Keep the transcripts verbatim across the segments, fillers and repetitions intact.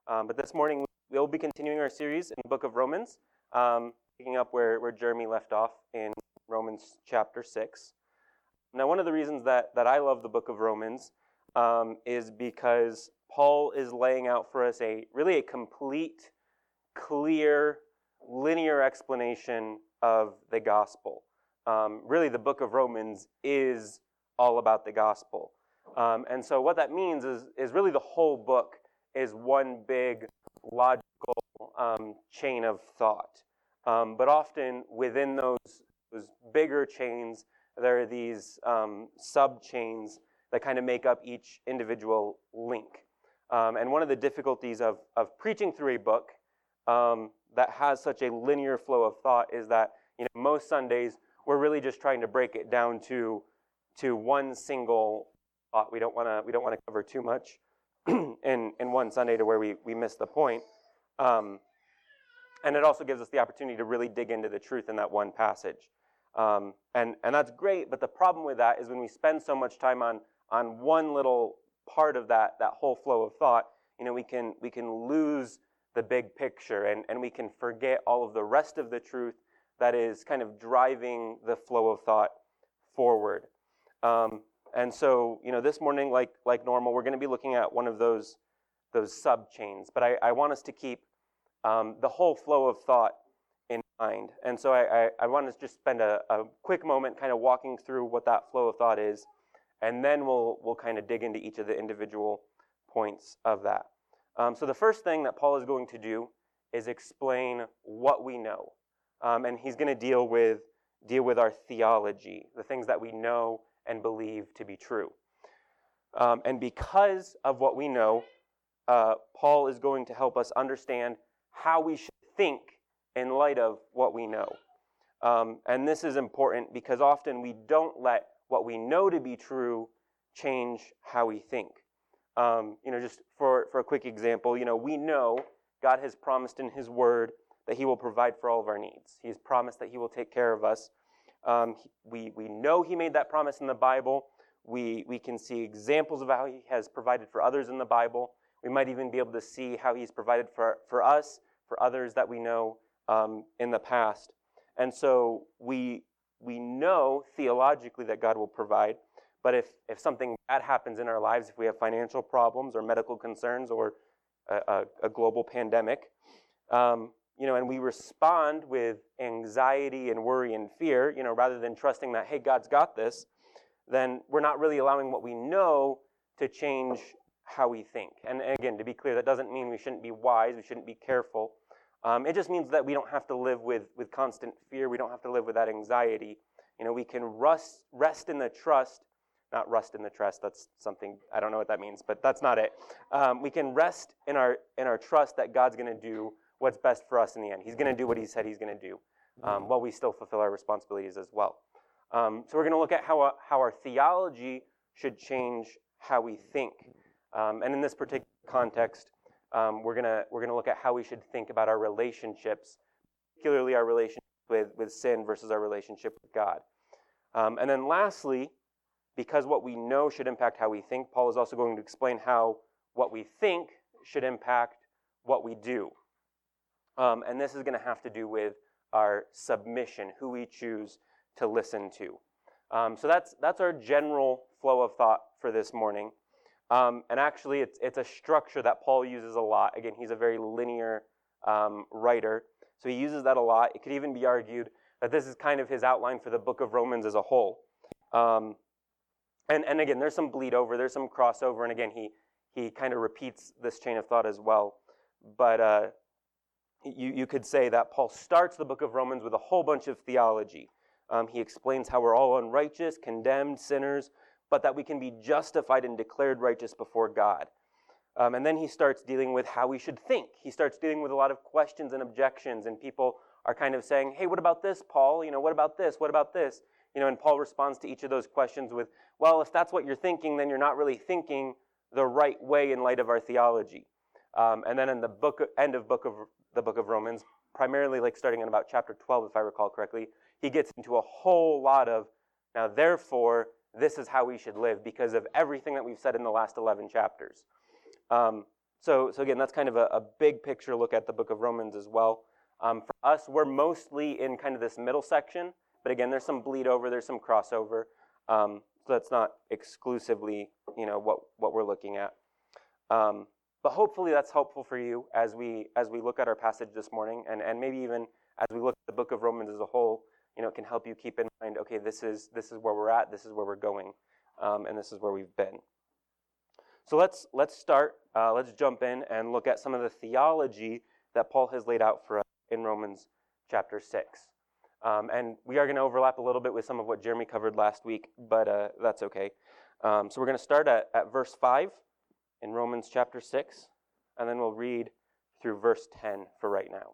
Um, but this morning we'll be continuing our series in the book of Romans, um, picking up where, where Jeremy left off in Romans chapter six. Now, one of the reasons that, that I love the book of Romans um, is because Paul is laying out for us a really a complete, clear, linear explanation of the gospel. Um, really, the book of Romans is all about the gospel. Um, and so what that means is, is really the whole book is one big logical um, chain of thought. Um, but often within those, those bigger chains, there are these um, sub-chains that kind of make up each individual link. Um, and one of the difficulties of, of preaching through a book um, that has such a linear flow of thought is that, you know, most Sundays we're really just trying to break it down to to one single thought. We don't want to we don't want to cover too much in in one Sunday to where we we miss the point. Um, and it also gives us the opportunity to really dig into the truth in that one passage. Um, and and that's great. But the problem with that is when we spend so much time on on one little part of that that whole flow of thought, you know, we can we can lose the big picture, and, and we can forget all of the rest of the truth that is kind of driving the flow of thought forward. Um, and so, you know, this morning, like like normal, we're going to be looking at one of those those sub-chains. But I, I want us to keep um, the whole flow of thought in mind. And so I, I, I want to just spend a, a quick moment kind of walking through what that flow of thought is, and then we'll we'll kind of dig into each of the individual points of that. Um, so the first thing that Paul is going to do is explain what we know. Um, and he's going to deal with deal with our theology, the things that we know and believe to be true. Um, and because of what we know, uh, Paul is going to help us understand how we should think in light of what we know. Um, and this is important because often we don't let what we know to be true change how we think. Um, you know, just for, for a quick example, you know, we know God has promised in His Word that He will provide for all of our needs. He has promised that He will take care of us. Um, we we know He made that promise in the Bible. We we can see examples of how He has provided for others in the Bible. We might even be able to see how He's provided for, for us, for others that we know um, in the past. And so we we know theologically that God will provide. But if, if something bad happens in our lives, if we have financial problems or medical concerns or a, a, a global pandemic, um, you know, and we respond with anxiety and worry and fear, you know, rather than trusting that, hey, God's got this, then we're not really allowing what we know to change how we think. And again, to be clear, that doesn't mean we shouldn't be wise, we shouldn't be careful. Um, it just means that we don't have to live with, with constant fear. We don't have to live with that anxiety. You know, we can rest, rest in the trust. Not rust in the trust, that's something, I don't know what that means, but that's not it. Um, we can rest in our in our trust that God's going to do what's best for us in the end. He's going to do what He said He's going to do, um, while we still fulfill our responsibilities as well. Um, so we're going to look at how, uh, how our theology should change how we think. Um, and in this particular context, um, we're going to we're going to look at how we should think about our relationships, particularly our relationship with, with sin versus our relationship with God. Um, and then lastly, because what we know should impact how we think, Paul is also going to explain how what we think should impact what we do. Um, and this is going to have to do with our submission, who we choose to listen to. Um, so that's that's our general flow of thought for this morning. Um, and actually, it's it's a structure that Paul uses a lot. Again, he's a very linear um, writer, so he uses that a lot. It could even be argued that this is kind of his outline for the book of Romans as a whole. Um, And and again, there's some bleed over, there's some crossover, and again, he he kind of repeats this chain of thought as well. But uh, you you could say that Paul starts the book of Romans with a whole bunch of theology. Um, he explains how we're all unrighteous, condemned, sinners, but that we can be justified and declared righteous before God. Um, and then he starts dealing with how we should think. He starts dealing with a lot of questions and objections, and people are kind of saying, hey, what about this, Paul? You know, what about this? What about this? You know, and Paul responds to each of those questions with, well, if that's what you're thinking, then you're not really thinking the right way in light of our theology. Um, and then in the book, end of book of the book of Romans, primarily like starting in about chapter twelve, if I recall correctly, he gets into a whole lot of, now therefore, this is how we should live because of everything that we've said in the last eleven chapters. Um, so, so again, that's kind of a, a big picture look at the book of Romans as well. Um, for us, we're mostly in kind of this middle section, but again, there's some bleed over, there's some crossover. Um, so that's not exclusively, you know, what, what we're looking at. Um, but hopefully that's helpful for you as we as we look at our passage this morning, and, and maybe even as we look at the book of Romans as a whole. You know, it can help you keep in mind, okay, this is this is where we're at, this is where we're going, um, and this is where we've been. So let's let's start. Uh, let's jump in and look at some of the theology that Paul has laid out for us in Romans chapter six. Um, and we are going to overlap a little bit with some of what Jeremy covered last week, but uh, that's okay. Um, so we're going to start at, at verse five in Romans chapter six, and then we'll read through verse ten for right now.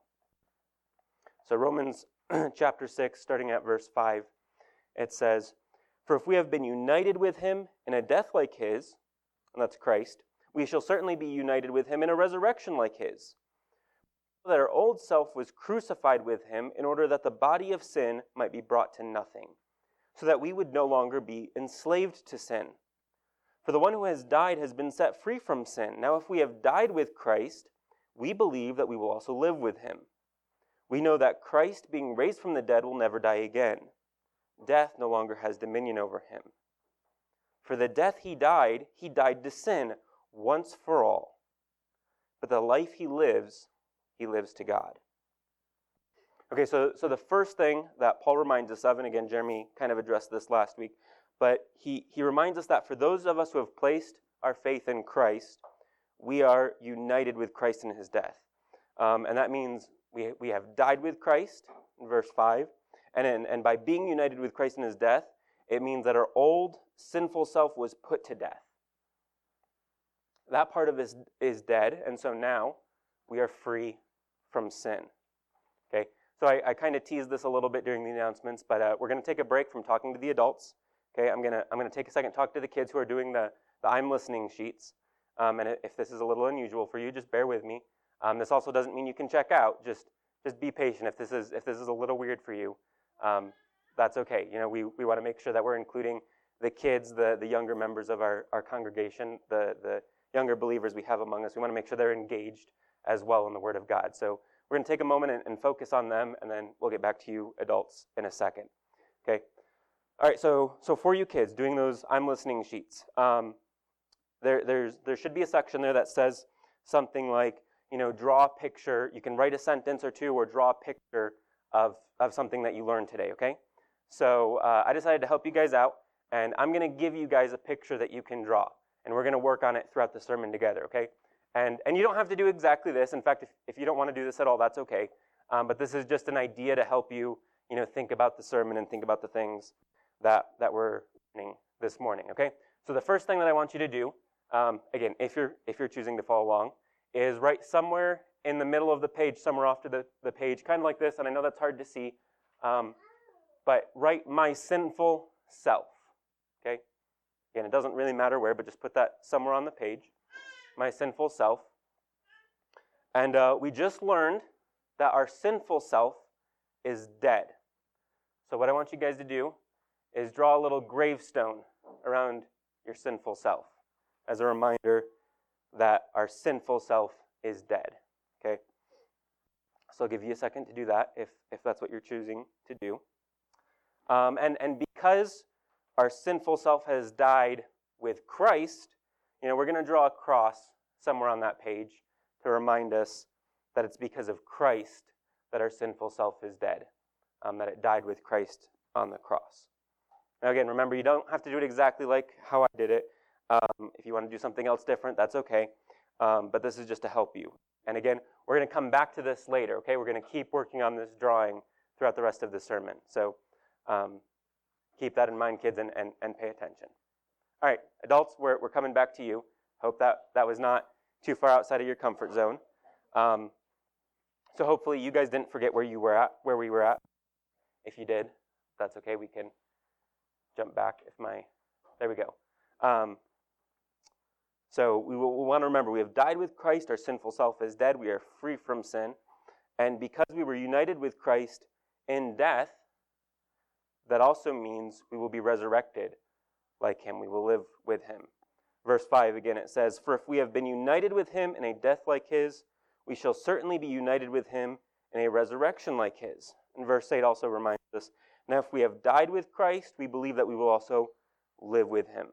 So Romans chapter six, starting at verse five, it says, "For if we have been united with him in a death like his," and that's Christ, "we shall certainly be united with him in a resurrection like his. That our old self was crucified with him in order that the body of sin might be brought to nothing, so that we would no longer be enslaved to sin. For the one who has died has been set free from sin. Now if we have died with Christ, we believe that we will also live with him. We know that Christ, being raised from the dead, will never die again. Death no longer has dominion over him. For the death he died, he died to sin once for all. But the life he lives, he lives to God." Okay, so, so the first thing that Paul reminds us of, and again, Jeremy kind of addressed this last week, but he, he reminds us that for those of us who have placed our faith in Christ, we are united with Christ in his death. Um, and that means we, we have died with Christ, in verse five, and, in, and by being united with Christ in his death, it means that our old sinful self was put to death. That part of us is dead, and so now we are free from sin. Okay, so I, I kind of teased this a little bit during the announcements, but uh, we're going to take a break from talking to the adults. Okay, I'm gonna I'm gonna take a second to talk to the kids who are doing the the I'm listening sheets. Um, and if this is a little unusual for you, just bear with me. Um, this also doesn't mean you can check out. Just just be patient. If this is if this is a little weird for you, um, that's okay. You know, we we want to make sure that we're including the kids, the the younger members of our our congregation, the the younger believers we have among us. We want to make sure they're engaged as well in the Word of God. So we're going to take a moment and, and focus on them, and then we'll get back to you adults in a second. Okay. All right, so so for you kids doing those I'm listening sheets, um, there there's there should be a section there that says something like, you know, draw a picture. You can write a sentence or two or draw a picture of, of something that you learned today, okay? So uh, I decided to help you guys out, and I'm going to give you guys a picture that you can draw, and we're going to work on it throughout the sermon together, okay? And and you don't have to do exactly this. In fact, if, if you don't want to do this at all, that's okay. Um, but this is just an idea to help you, you know, think about the sermon and think about the things that that we're learning this morning, okay? So the first thing that I want you to do, um, again, if you're if you're choosing to follow along, is write somewhere in the middle of the page, somewhere off to the, the page, kind of like this, and I know that's hard to see, um, but write "my sinful self," okay? Again, it doesn't really matter where, but just put that somewhere on the page, "my sinful self." And uh, we just learned that our sinful self is dead. So what I want you guys to do is draw a little gravestone around your sinful self as a reminder that our sinful self is dead, okay? So I'll give you a second to do that if, if that's what you're choosing to do. Um, and, and because our sinful self has died with Christ, you know, we're going to draw a cross somewhere on that page to remind us that it's because of Christ that our sinful self is dead, um, that it died with Christ on the cross. Now again, remember, you don't have to do it exactly like how I did it. Um, if you want to do something else different, that's okay. Um, but this is just to help you. And again, we're going to come back to this later, okay? We're going to keep working on this drawing throughout the rest of the sermon. So um, keep that in mind, kids, and, and, and pay attention. All right, adults, we're, we're coming back to you. Hope that that was not too far outside of your comfort zone. Um, so hopefully you guys didn't forget where you were at, where we were at. If you did, that's okay. We can jump back if my, there we go. Um, so we, will, we want to remember, we have died with Christ. Our sinful self is dead. We are free from sin. And because we were united with Christ in death, that also means we will be resurrected like him. We will live with him. verse five again, it says, "For if we have been united with him in a death like his, we shall certainly be united with him in a resurrection like his." And verse eight also reminds us, "Now if we have died with Christ, we believe that we will also live with him."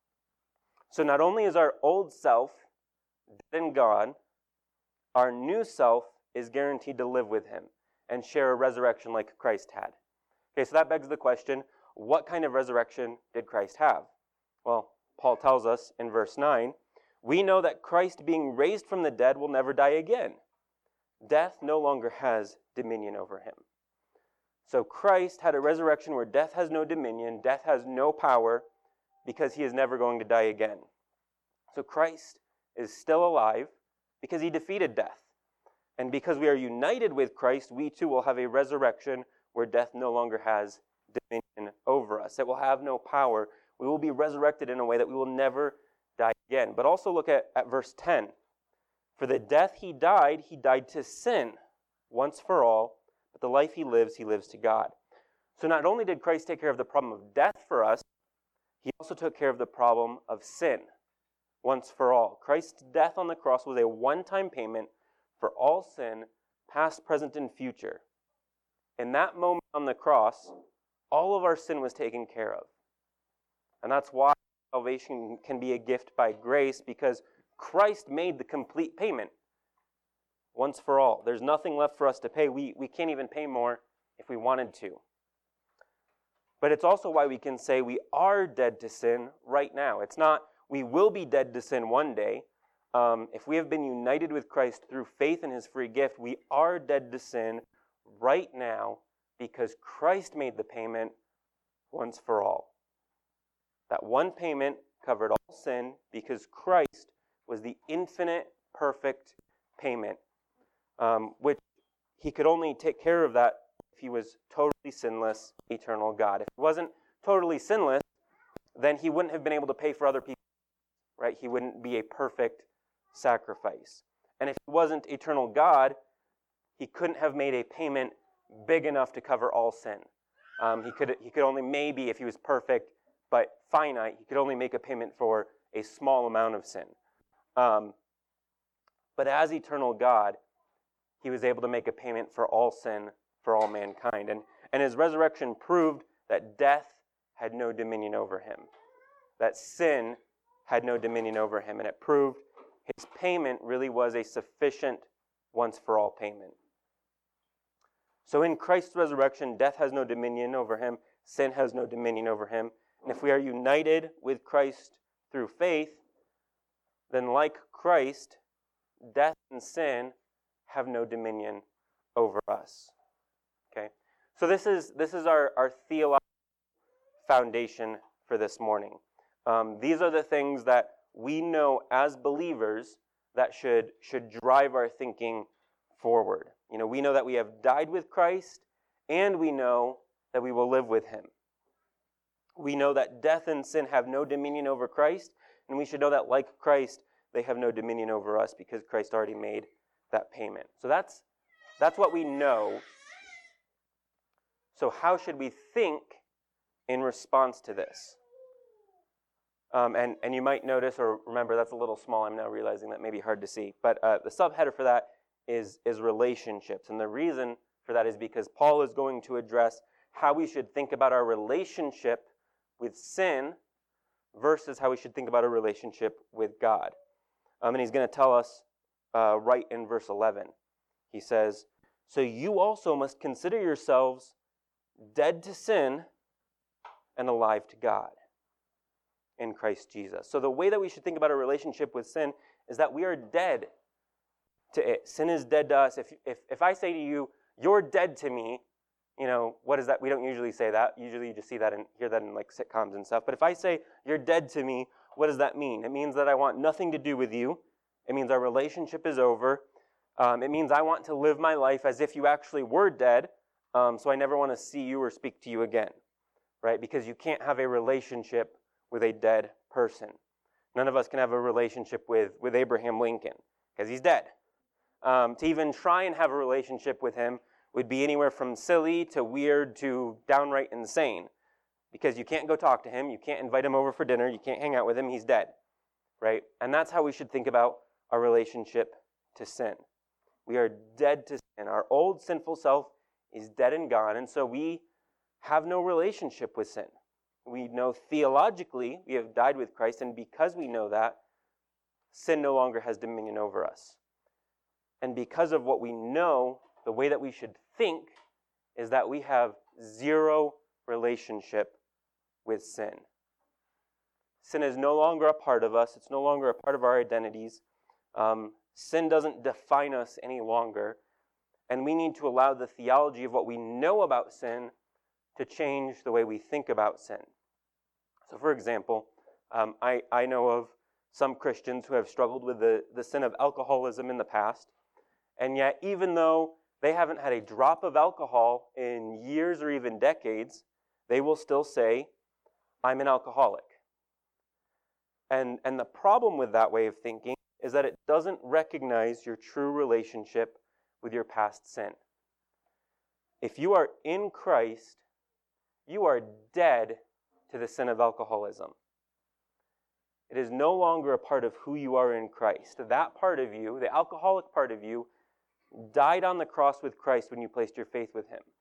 So not only is our old self dead and gone, our new self is guaranteed to live with him and share a resurrection like Christ had. Okay, so that begs the question, what kind of resurrection did Christ have? Well, Paul tells us in verse nine, "We know that Christ, being raised from the dead, will never die again. Death no longer has dominion over him." So Christ had a resurrection where death has no dominion, death has no power, because he is never going to die again. So Christ is still alive because he defeated death. And because we are united with Christ, we too will have a resurrection where death no longer has dominion over us. It will have no power. We will be resurrected in a way that we will never die again. But also look at, at verse ten. "For the death he died, he died to sin once for all, but the life he lives, he lives to God." So not only did Christ take care of the problem of death for us, he also took care of the problem of sin once for all. Christ's death on the cross was a one-time payment for all sin, past, present, and future. In that moment on the cross, all of our sin was taken care of. And that's why salvation can be a gift by grace, because Christ made the complete payment once for all. There's nothing left for us to pay. We, we can't even pay more if we wanted to. But it's also why we can say we are dead to sin right now. It's not we will be dead to sin one day. Um, if we have been united with Christ through faith in his free gift, we are dead to sin right now because Christ made the payment once for all. That one payment covered all sin because Christ was the infinite, perfect payment, um, which he could only take care of that if he was totally sinless, eternal God. If he wasn't totally sinless, then he wouldn't have been able to pay for other people, right? He wouldn't be a perfect sacrifice. And if he wasn't eternal God, he couldn't have made a payment big enough to cover all sin. Um, he could he could only maybe, if he was perfect but finite, he could only make a payment for a small amount of sin. Um, but as eternal God, he was able to make a payment for all sin, for all mankind. And, and his resurrection proved that death had no dominion over him, that sin had no dominion over him, and it proved his payment really was a sufficient once-for-all payment. So in Christ's resurrection, death has no dominion over him, sin has no dominion over him, and if we are united with Christ through faith, then like Christ, death and sin have no dominion over us. Okay? So this is this is our, our theological foundation for this morning. Um, these are the things that we know as believers that should should drive our thinking forward. You know, we know that we have died with Christ, and we know that we will live with him. We know that death and sin have no dominion over Christ, and we should know that like Christ, they have no dominion over us because Christ already made that payment. So that's that's what we know. So how should we think in response to this? Um, and, and you might notice, or remember, that's a little small. I'm now realizing that may be hard to see. But uh, the subheader for that is, is relationships. And the reason for that is because Paul is going to address how we should think about our relationship with sin versus how we should think about our relationship with God. Um, and he's going to tell us uh, right in verse eleven. He says, "So you also must consider yourselves dead to sin and alive to God in Christ Jesus." So the way that we should think about our relationship with sin is that we are dead to it. Sin is dead to us. If if if I say to you, "You're dead to me," you know, what is that? We don't usually say that. Usually you just see that and hear that in like sitcoms and stuff. But if I say, "You're dead to me," what does that mean? It means that I want nothing to do with you. It means our relationship is over. Um, it means I want to live my life as if you actually were dead, um, so I never want to see you or speak to you again, right? Because you can't have a relationship with a dead person. None of us can have a relationship with, with Abraham Lincoln because he's dead. Um, to even try and have a relationship with him would be anywhere from silly to weird to downright insane, because you can't go talk to him, you can't invite him over for dinner, you can't hang out with him, he's dead. right? And that's how we should think about our relationship to sin. We are dead to sin. Our old sinful self is dead and gone, and so we have no relationship with sin. We know theologically we have died with Christ, and because we know that, sin no longer has dominion over us. And because of what we know, the way that we should think is that we have zero relationship with sin. Sin is no longer a part of us. It's no longer a part of our identities. Um, sin doesn't define us any longer. And we need to allow the theology of what we know about sin to change the way we think about sin. So for example, um, I, I know of some Christians who have struggled with the, the sin of alcoholism in the past. And yet, even though they haven't had a drop of alcohol in years or even decades, they will still say, I'm an alcoholic. And, and the problem with that way of thinking is that it doesn't recognize your true relationship with your past sin. If you are in Christ, you are dead to the sin of alcoholism. It is no longer a part of who you are in Christ. That part of you, the alcoholic part of you, died on the cross with Christ when you placed your faith with Him.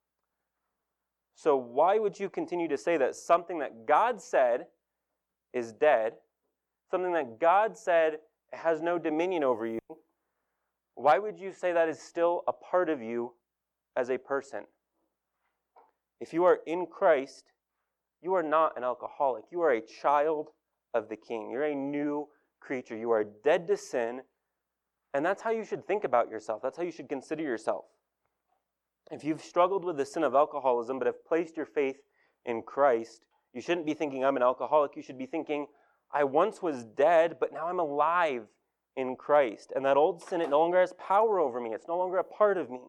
So why would you continue to say that something that God said is dead, something that God said has no dominion over you, why would you say that is still a part of you as a person? If you are in Christ, you are not an alcoholic. You are a child of the King. You're a new creature. You are dead to sin, and that's how you should think about yourself. That's how you should consider yourself. If you've struggled with the sin of alcoholism but have placed your faith in Christ, you shouldn't be thinking, I'm an alcoholic. You should be thinking, I once was dead, but now I'm alive in Christ. And that old sin, it no longer has power over me. It's no longer a part of me.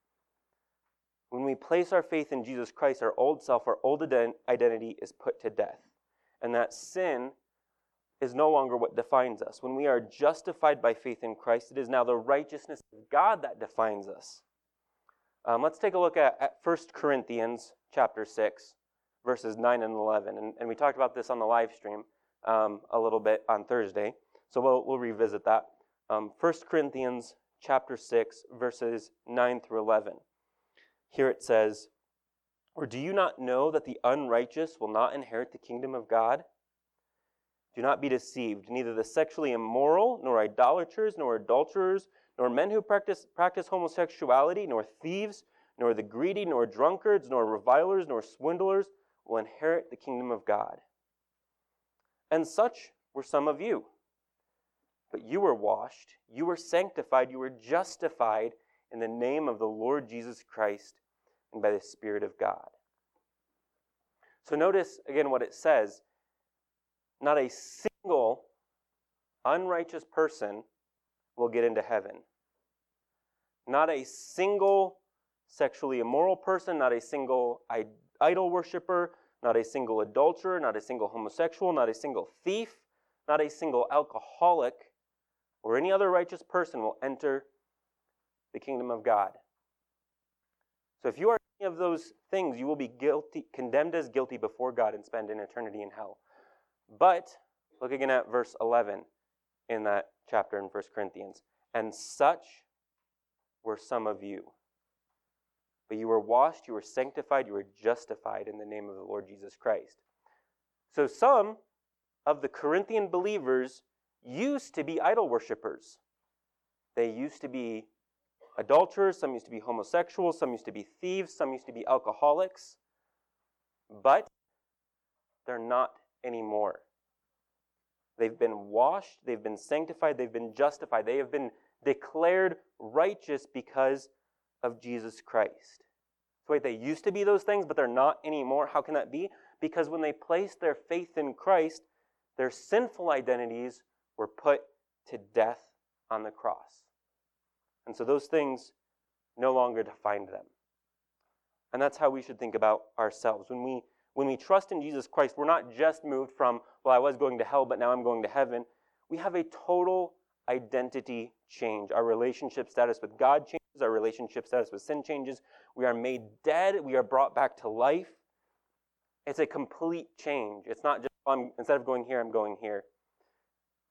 When we place our faith in Jesus Christ, our old self, our old identity is put to death. And that sin is no longer what defines us. When we are justified by faith in Christ, it is now the righteousness of God that defines us. Um, let's take a look at, at First Corinthians chapter six, verses nine and eleven. And, and we talked about this on the live stream um, a little bit on Thursday, so we'll, we'll revisit that. Um, First Corinthians chapter six, verses nine through eleven. Here it says, or do you not know that the unrighteous will not inherit the kingdom of God? Do not be deceived. Neither the sexually immoral, nor idolaters, nor adulterers, nor men who practice, practice homosexuality, nor thieves, nor the greedy, nor drunkards, nor revilers, nor swindlers will inherit the kingdom of God. And such were some of you. But you were washed, you were sanctified, you were justified in the name of the Lord Jesus Christ and by the Spirit of God. So notice again what it says. Not a single unrighteous person will get into heaven. Not a single sexually immoral person, not a single idol worshiper, not a single adulterer, not a single homosexual, not a single thief, not a single alcoholic, or any other righteous person will enter the kingdom of God. So if you are any of those things, you will be guilty, condemned as guilty before God and spend an eternity in hell. But look again at verse eleven in that chapter in First Corinthians. And such were some of you. But you were washed, you were sanctified, you were justified in the name of the Lord Jesus Christ. So some of the Corinthian believers used to be idol worshippers. They used to be adulterers, some used to be homosexuals, some used to be thieves, some used to be alcoholics. But they're not anymore. They've been washed, they've been sanctified, they've been justified. They have been declared righteous because of Jesus Christ. So wait, they used to be those things, but they're not anymore. How can that be? Because when they placed their faith in Christ, their sinful identities were put to death on the cross. And so those things no longer defined them. And that's how we should think about ourselves. When we When we trust in Jesus Christ, we're not just moved from, well, I was going to hell, but now I'm going to heaven. We have a total identity change. Our relationship status with God changes. Our relationship status with sin changes. We are made dead. We are brought back to life. It's a complete change. It's not just, I'm, instead of going here, I'm going here.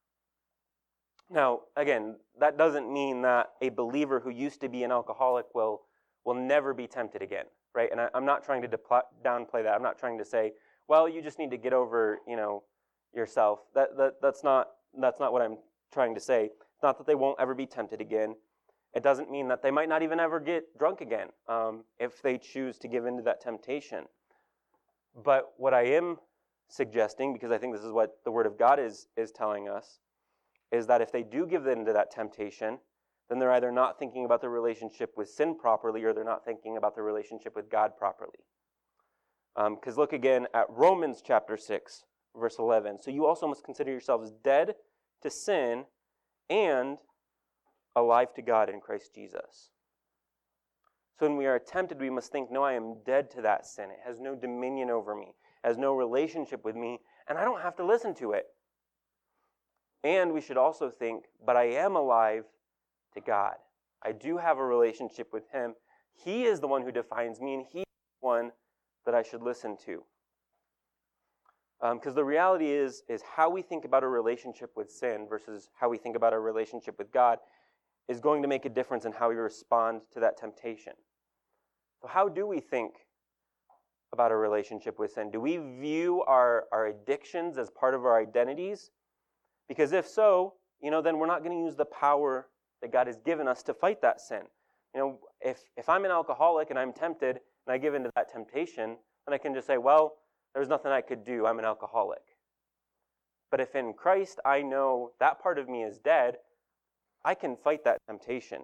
Now, again, that doesn't mean that a believer who used to be an alcoholic will will never be tempted again, right? And I, I'm not trying to depl- downplay that. I'm not trying to say, well, you just need to get over, you know, yourself. That that that's not that's not what I'm trying to say. It's not that they won't ever be tempted again. It doesn't mean that they might not even ever get drunk again um, if they choose to give into that temptation. But what I am suggesting, because I think this is what the Word of God is is telling us, is that if they do give in to that temptation, then they're either not thinking about their relationship with sin properly, or they're not thinking about their relationship with God properly. Because um, look again at Romans chapter six, verse eleven. So you also must consider yourselves dead to sin and alive to God in Christ Jesus. So when we are tempted, we must think, no, I am dead to that sin. It has no dominion over me, has no relationship with me, and I don't have to listen to it. And we should also think, but I am alive to God. I do have a relationship with Him. He is the one who defines me, and He is the one that I should listen to. Because um, the reality is, is how we think about a relationship with sin versus how we think about a relationship with God is going to make a difference in how we respond to that temptation. So how do we think about a relationship with sin? Do we view our, our addictions as part of our identities? Because if so, you know, then we're not going to use the power that God has given us to fight that sin. You know, if, if I'm an alcoholic and I'm tempted and I give into that temptation, then I can just say, well, there's nothing I could do. I'm an alcoholic. But if in Christ I know that part of me is dead, I can fight that temptation.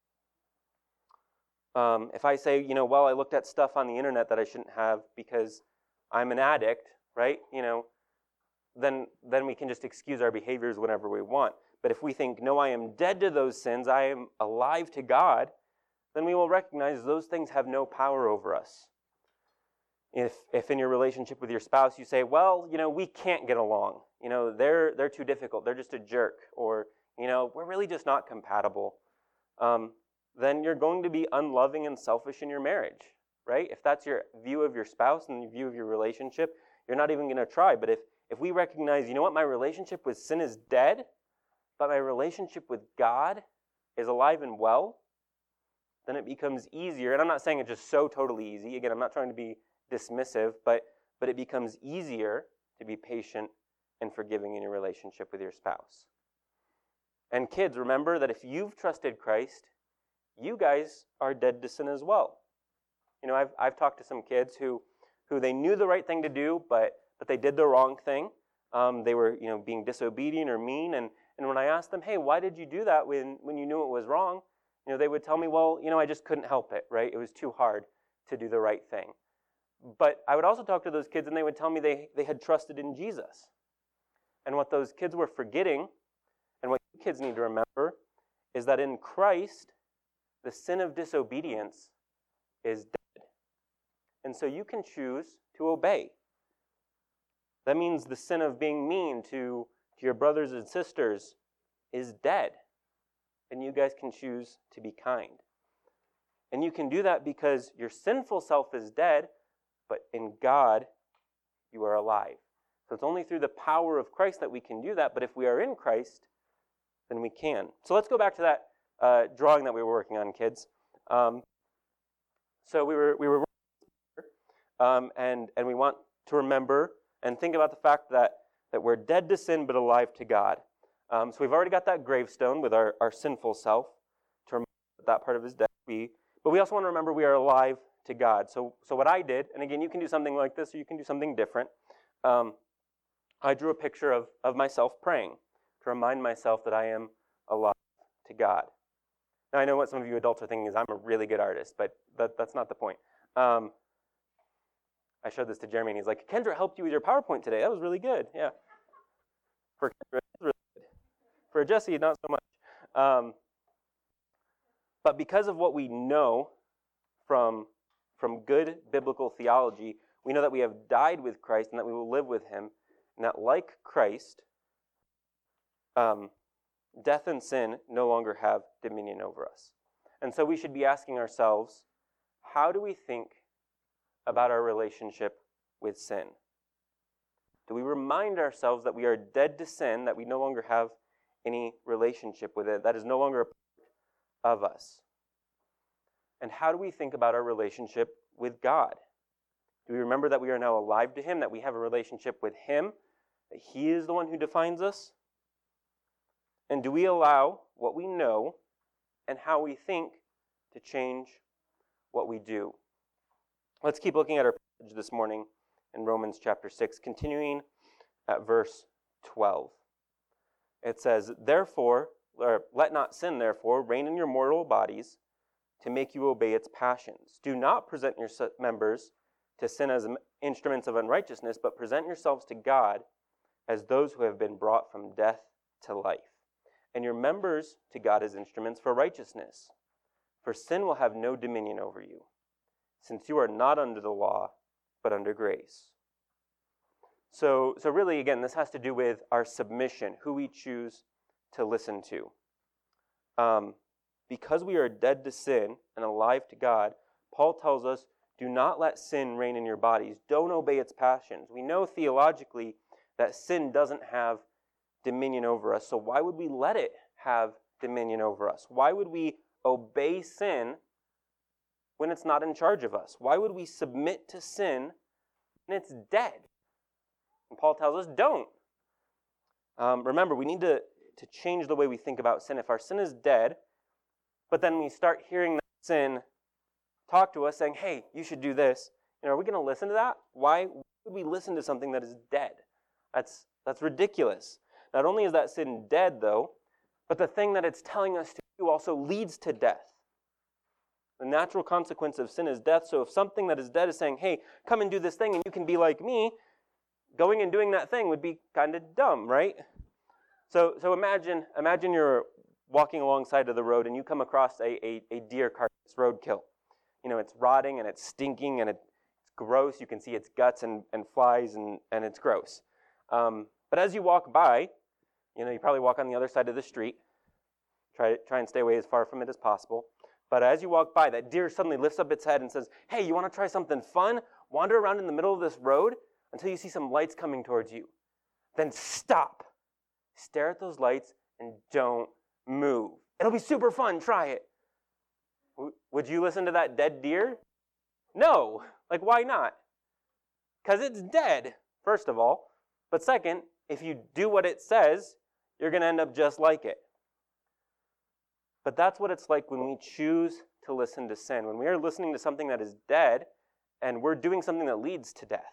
Um, if I say, you know, well, I looked at stuff on the internet that I shouldn't have because I'm an addict, right? You know, then then we can just excuse our behaviors whenever we want. But if we think, no, I am dead to those sins, I am alive to God, then we will recognize those things have no power over us. If if in your relationship with your spouse you say, well, you know, we can't get along. You know, they're they're too difficult. They're just a jerk. Or, you know, we're really just not compatible. Um, then you're going to be unloving and selfish in your marriage, right? If that's your view of your spouse and your view of your relationship, you're not even going to try. But if, if we recognize, you know what, my relationship with sin is dead, but my relationship with God is alive and well, then it becomes easier. And I'm not saying it's just so totally easy. Again, I'm not trying to be dismissive, but, but it becomes easier to be patient and forgiving in your relationship with your spouse. And kids, remember that if you've trusted Christ, you guys are dead to sin as well. You know, I've I've talked to some kids who who they knew the right thing to do, but but they did the wrong thing. Um, they were, you know, being disobedient or mean. And, and when I asked them, hey, why did you do that when, when you knew it was wrong? You know, they would tell me, well, you know, I just couldn't help it, right? It was too hard to do the right thing. But I would also talk to those kids, and they would tell me they, they had trusted in Jesus. And what those kids were forgetting, and what you kids need to remember, is that in Christ, the sin of disobedience is dead. And so you can choose to obey. That means the sin of being mean to, to your brothers and sisters is dead. And you guys can choose to be kind. And you can do that because your sinful self is dead, but in God, you are alive. So it's only through the power of Christ that we can do that. But if we are in Christ, then we can. So let's go back to that uh, drawing that we were working on, kids. Um, so we were we were um, and and we want to remember and think about the fact that that we're dead to sin but alive to God. Um, so we've already got that gravestone with our, our sinful self to remember that, that part of his death. We, but we also want to remember we are alive to God. So so what I did, and again, you can do something like this or you can do something different. Um, I drew a picture of, of myself praying to remind myself that I am alive to God. Now, I know what some of you adults are thinking is I'm a really good artist, but that, that's not the point. Um, I showed this to Jeremy, and he's like, Kendra helped you with your PowerPoint today. That was really good. Yeah. For Kendra, it was really good. For Jesse, not so much. Um, but because of what we know from, from good biblical theology, we know that we have died with Christ and that we will live with him, and that like Christ, um, death and sin no longer have dominion over us. And so we should be asking ourselves, how do we think about our relationship with sin? Do we remind ourselves that we are dead to sin, that we no longer have any relationship with it. That is no longer a part of us. And how do we think about our relationship with God? Do we remember that we are now alive to Him, that we have a relationship with Him, that He is the one who defines us? And do we allow what we know and how we think to change what we do? Let's keep looking at our passage this morning in Romans chapter six, continuing at verse twelve. It says, Therefore, or let not sin, therefore, reign in your mortal bodies to make you obey its passions. Do not present your members to sin as instruments of unrighteousness, but present yourselves to God as those who have been brought from death to life, and your members to God as instruments for righteousness. For sin will have no dominion over you, since you are not under the law, but under grace. So, so really, again, this has to do with our submission, who we choose to listen to. Um, because we are dead to sin and alive to God, Paul tells us, do not let sin reign in your bodies. Don't obey its passions. We know theologically that sin doesn't have dominion over us, so why would we let it have dominion over us? Why would we obey sin when it's not in charge of us? Why would we submit to sin when it's dead? And Paul tells us, don't. Um, remember, we need to, to change the way we think about sin. If our sin is dead, but then we start hearing that sin talk to us saying, hey, you should do this, you know, are we going to listen to that? Why would we listen to something that is dead? That's, that's ridiculous. Not only is that sin dead, though, but the thing that it's telling us to do also leads to death. The natural consequence of sin is death, so if something that is dead is saying, hey, come and do this thing and you can be like me, going and doing that thing would be kind of dumb, right? So so imagine imagine you're walking alongside of the road and you come across a, a, a deer carcass, roadkill. You know, it's rotting and it's stinking and it, it's gross. You can see its guts and, and flies and, and it's gross. Um, but as you walk by, you know, you probably walk on the other side of the street. Try, try and stay away as far from it as possible. But as you walk by, that deer suddenly lifts up its head and says, hey, you want to try something fun? Wander around in the middle of this road until you see some lights coming towards you. Then stop. Stare at those lights and don't move. It'll be super fun. Try it. W- would you listen to that dead deer? No. Like, why not? Because it's dead, first of all. But second, if you do what it says, you're going to end up just like it. But that's what it's like when we choose to listen to sin. When we are listening to something that is dead and we're doing something that leads to death.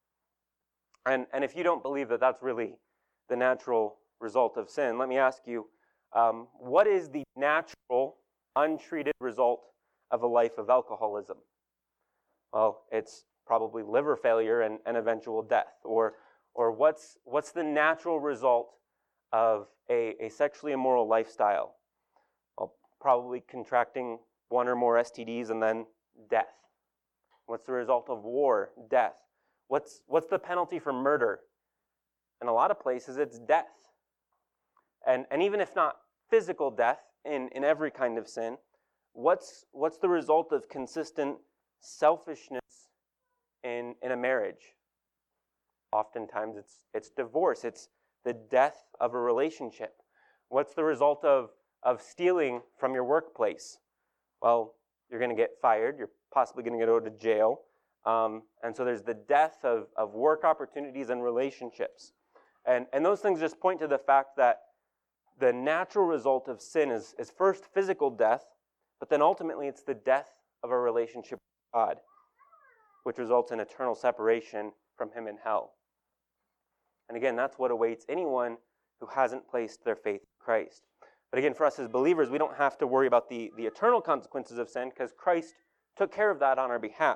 And, and if you don't believe that that's really the natural result of sin, let me ask you, um, what is the natural, untreated result of a life of alcoholism? Well, it's probably liver failure and, and eventual death. Or, or what's, what's the natural result of a, a sexually immoral lifestyle? Well, probably contracting one or more S T Ds and then death. What's the result of war? Death. What's, what's the penalty for murder? In a lot of places, it's death. And, and even if not physical death in, in every kind of sin, what's, what's the result of consistent selfishness in, in a marriage? Oftentimes, it's, it's divorce. It's the death of a relationship. What's the result of, of stealing from your workplace? Well, you're going to get fired. You're possibly going to go to jail. Um, and so there's the death of, of work opportunities and relationships. And, and those things just point to the fact that the natural result of sin is, is first physical death, but then ultimately it's the death of a relationship with God, which results in eternal separation from Him in hell. And again, that's what awaits anyone who hasn't placed their faith in Christ. But again, for us as believers, we don't have to worry about the, the eternal consequences of sin because Christ took care of that on our behalf.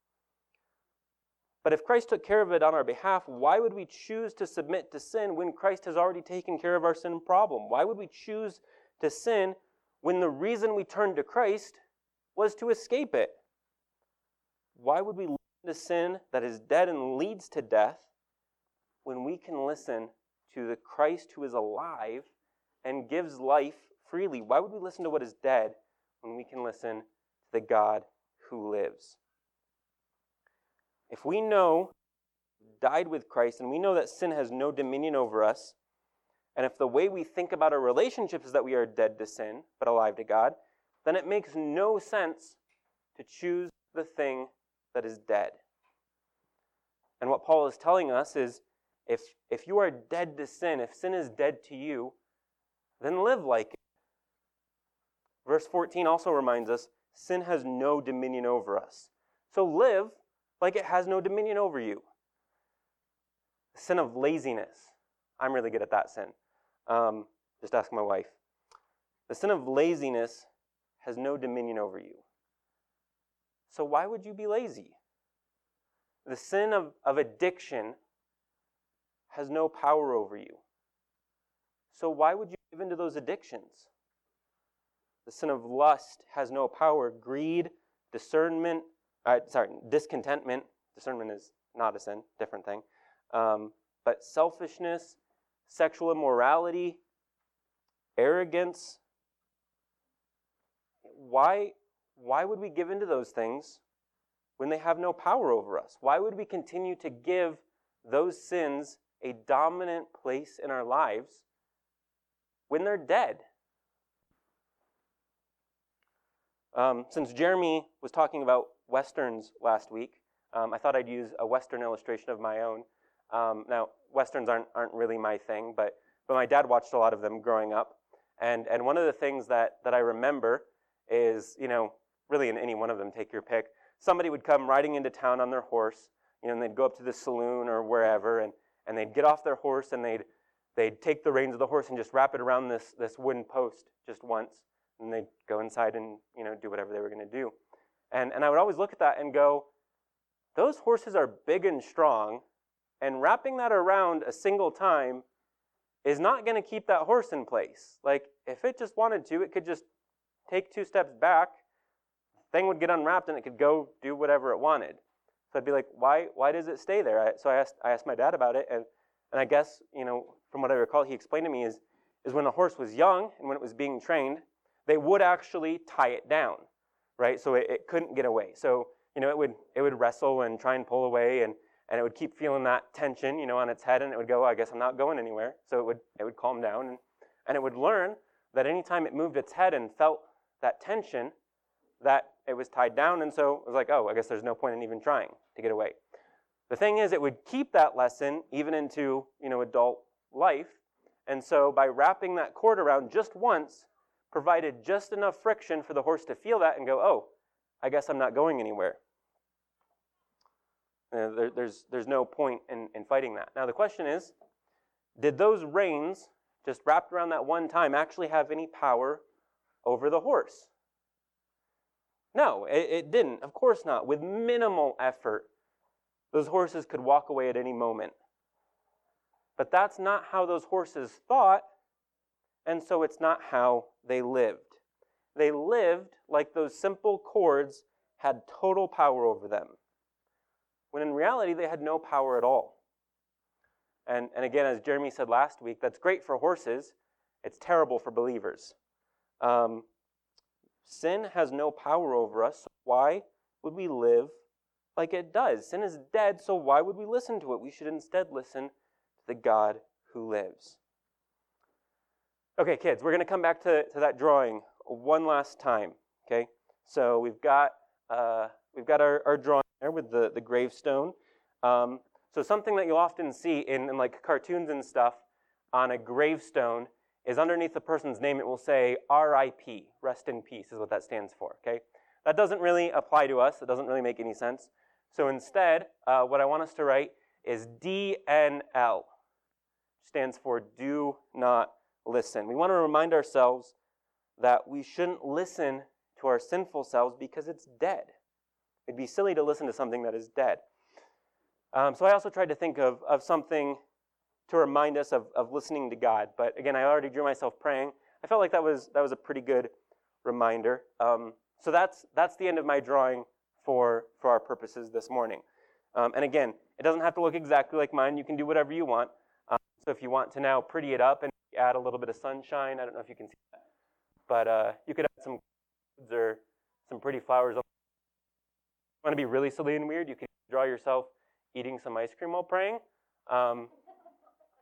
But if Christ took care of it on our behalf, why would we choose to submit to sin when Christ has already taken care of our sin problem? Why would we choose to sin when the reason we turned to Christ was to escape it? Why would we listen to sin that is dead and leads to death when we can listen to the Christ who is alive and gives life freely? Why would we listen to what is dead when we can listen to the God who lives? If we know, died with Christ, and we know that sin has no dominion over us, And if the way we think about our relationships is that we are dead to sin, but alive to God, then it makes no sense to choose the thing that is dead. And what Paul is telling us is, if, if you are dead to sin, if sin is dead to you, then live like it. Verse fourteen also reminds us, sin has no dominion over us. So live like it has no dominion over you. The sin of laziness. I'm really good at that sin. Um, just ask my wife. The sin of laziness has no dominion over you. So why would you be lazy? The sin of, of addiction has no power over you. So why would you give into those addictions? The sin of lust has no power. Greed, discernment, uh, sorry, discontentment. Discernment is not a sin, different thing. Um, but selfishness, sexual immorality, arrogance. Why, why would we give into those things when they have no power over us? Why would we continue to give those sins a dominant place in our lives when they're dead? Um, since Jeremy was talking about Westerns last week, um, I thought I'd use a Western illustration of my own. Um, now, Westerns aren't aren't really my thing, but but my dad watched a lot of them growing up. And and one of the things that, that I remember is, you know, really in any one of them, take your pick, somebody would come riding into town on their horse, you know, and they'd go up to the saloon or wherever, and, and they'd get off their horse and they'd they'd take the reins of the horse and just wrap it around this this wooden post just once, and they'd go inside and, you know, do whatever they were going to do. And and I would always look at that and go, those horses are big and strong, and wrapping that around a single time is not going to keep that horse in place. Like, if it just wanted to, it could just take two steps back, thing would get unwrapped, and it could go do whatever it wanted. So I'd be like, why why does it stay there? I, so I asked I asked my dad about it, and, and I guess, you know, from what I recall, he explained to me is, is when a horse was young and when it was being trained, they would actually tie it down, right? So it, it couldn't get away. So, you know, it would it would wrestle and try and pull away, and, and it would keep feeling that tension, you know, on its head, and it would go, oh, I guess I'm not going anywhere. So it would it would calm down, and, and it would learn that anytime it moved its head and felt that tension, that it was tied down, and so it was like, oh, I guess there's no point in even trying to get away. The thing is, it would keep that lesson even into, you know, adult life, and so by wrapping that cord around just once, provided just enough friction for the horse to feel that and go, oh, I guess I'm not going anywhere. Uh, there, there's, there's no point in, in fighting that. Now the question is, did those reins, just wrapped around that one time, actually have any power over the horse? No, it, it didn't. Of course not. With minimal effort, those horses could walk away at any moment. But that's not how those horses thought, and so it's not how they lived. They lived like those simple cords had total power over them, when in reality they had no power at all. And, and again, as Jeremy said last week, that's great for horses. It's terrible for believers. Um, sin has no power over us. So why would we live like it does? Sin is dead, so why would we listen to it? We should instead listen to the God who lives. Okay, kids, we're going to come back to, to that drawing one last time. Okay, so we've got uh, we've got our, our drawing there with the, the gravestone. Um, so something that you'll often see in, in like cartoons and stuff on a gravestone is underneath the person's name it will say R I P, rest in peace, is what that stands for. Okay, that doesn't really apply to us. It doesn't really make any sense. So instead, uh, what I want us to write is D N L, stands for do not listen. We want to remind ourselves that we shouldn't listen to our sinful selves because it's dead. It'd be silly to listen to something that is dead. Um, so I also tried to think of, of something to remind us of, of listening to God. But again, I already drew myself praying. I felt like that was that was a pretty good reminder. Um, so that's that's the end of my drawing for, for our purposes this morning. Um, and again, it doesn't have to look exactly like mine. You can do whatever you want. Um, so if you want to now pretty it up and add a little bit of sunshine, I don't know if you can see that, but uh, you could add some clouds or some pretty flowers. If you want to be really silly and weird, you can draw yourself eating some ice cream while praying. Um,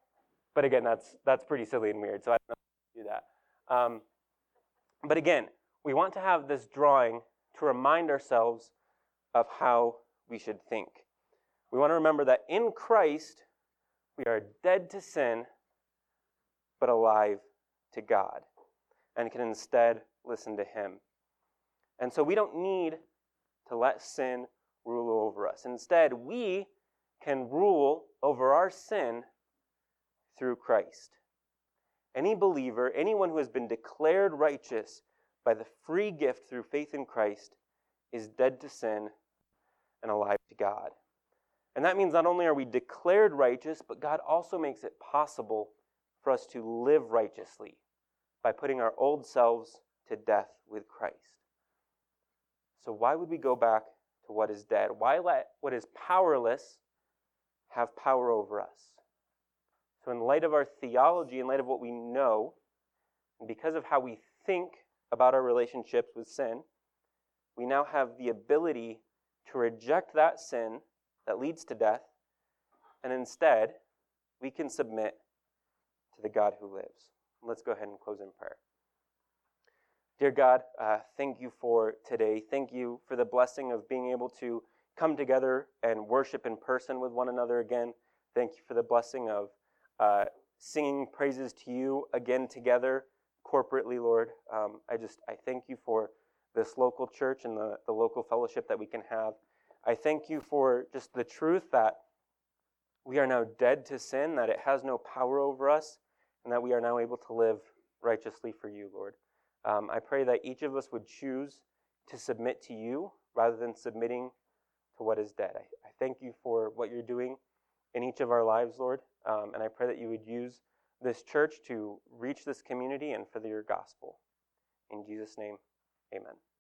but again, that's that's pretty silly and weird, so I don't know how to do that. Um, but again, we want to have this drawing to remind ourselves of how we should think. We want to remember that in Christ, we are dead to sin, but alive to God, and can instead listen to Him. And so we don't need to let sin rule over us. Instead, we can rule over our sin through Christ. Any believer, anyone who has been declared righteous by the free gift through faith in Christ, is dead to sin and alive to God. And that means not only are we declared righteous, but God also makes it possible for us to live righteously by putting our old selves to death with Christ. So why would we go back to what is dead? Why let what is powerless have power over us? So in light of our theology, in light of what we know, and because of how we think about our relationships with sin, we now have the ability to reject that sin that leads to death, and instead, we can submit to the God who lives. Let's go ahead and close in prayer. Dear God, uh, thank you for today. Thank you for the blessing of being able to come together and worship in person with one another again. Thank you for the blessing of uh, singing praises to you again together corporately, Lord. Um, I just, I thank you for this local church and the, the local fellowship that we can have. I thank you for just the truth that we are now dead to sin, that it has no power over us, and that we are now able to live righteously for you, Lord. Um, I pray that each of us would choose to submit to you rather than submitting to what is dead. I, I thank you for what you're doing in each of our lives, Lord, um, and I pray that you would use this church to reach this community and for your gospel. In Jesus' name, amen.